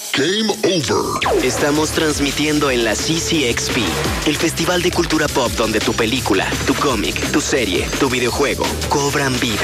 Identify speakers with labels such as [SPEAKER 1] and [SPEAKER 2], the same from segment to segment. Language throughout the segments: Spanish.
[SPEAKER 1] Game over.
[SPEAKER 2] Estamos transmitiendo en la CCXP, el festival de cultura pop donde tu película, tu cómic, tu serie, tu videojuego cobran vida.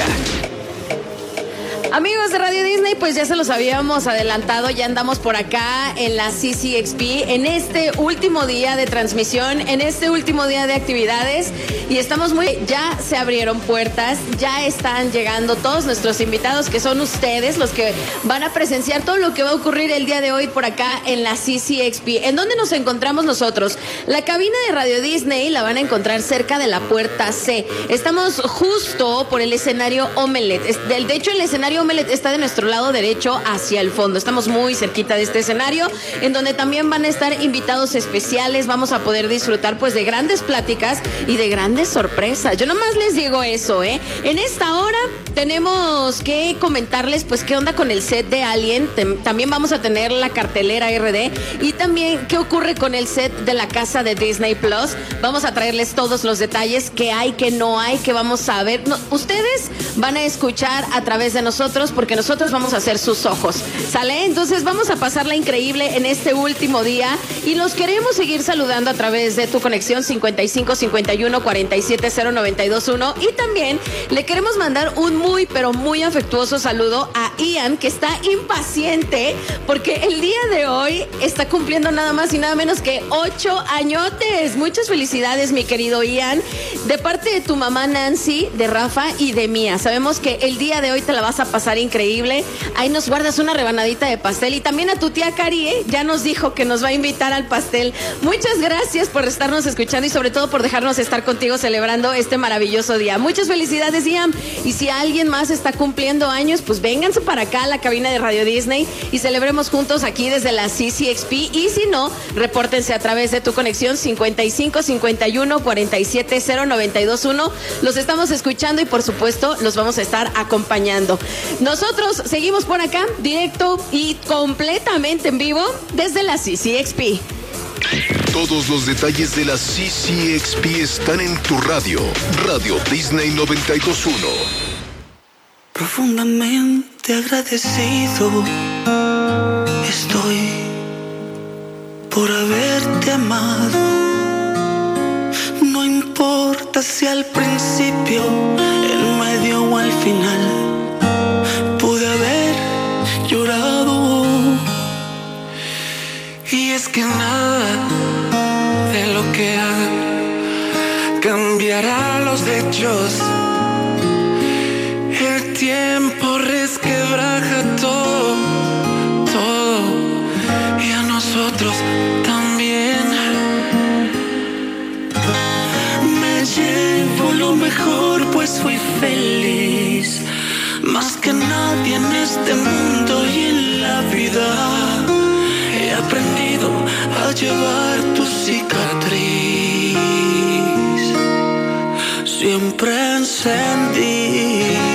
[SPEAKER 3] Amigos de Radio Disney, pues ya se los habíamos adelantado, ya andamos por acá en la CCXP, en este último día de transmisión, en este último día de actividades, y estamos ya se abrieron puertas, ya están llegando todos nuestros invitados, que son ustedes los que van a presenciar todo lo que va a ocurrir el día de hoy por acá en la CCXP. ¿En dónde nos encontramos nosotros? La cabina de Radio Disney la van a encontrar cerca de la puerta C. Estamos justo por el escenario Omelette. De hecho, el escenario Omelette está de nuestro lado derecho hacia el fondo. Estamos muy cerquita de este escenario, en donde también van a estar invitados especiales. Vamos a poder disfrutar pues de grandes pláticas y de grandes sorpresas. Yo nomás les digo eso, En esta hora tenemos que comentarles pues qué onda con el set de Alien. También vamos a tener la cartelera RD y también qué ocurre con el set de la casa de Disney Plus. Vamos a traerles todos los detalles, qué hay, qué no hay, qué vamos a ver. No, ustedes van a escuchar a través de nosotros, porque nosotros vamos a ser sus ojos, ¿sale? Entonces vamos a pasarla increíble en este último día y los queremos seguir saludando a través de tu conexión 55 51 47 0921, y también le queremos mandar un muy pero muy afectuoso saludo a Ian, que está impaciente porque el día de hoy está cumpliendo nada más y nada menos que 8 añotes. Muchas felicidades, mi querido Ian, de parte de tu mamá Nancy, de Rafa y de Mía. Sabemos que el día de hoy te la vas a pasar increíble. Ahí nos guardas una rebanadita de pastel, y también a tu tía Cari, ya nos dijo que nos va a invitar al pastel. Muchas gracias por estarnos escuchando y sobre todo por dejarnos estar contigo celebrando este maravilloso día. Muchas felicidades, Ian. Y si alguien más está cumpliendo años, pues vénganse para acá a la cabina de Radio Disney y celebremos juntos aquí desde la CCXP. Y si no, repórtense a través de tu conexión 55 51 47 0921. Los estamos escuchando y por supuesto los vamos a estar acompañando. Nosotros seguimos por acá, directo y completamente en vivo desde la CCXP.
[SPEAKER 1] Todos los detalles de la CCXP están en tu radio, Radio Disney 92.1.
[SPEAKER 4] Profundamente agradecido estoy por haberte amado. No importa si al principio, en medio o al final pude haber llorado. Y es que nada de lo que haga cambiará los hechos. El tiempo resquebraja todo, todo, y a nosotros también. Me llevo lo mejor, pues fui feliz, más que nadie en este mundo y en la vida. He aprendido a llevar tu cicatriz siempre encendida.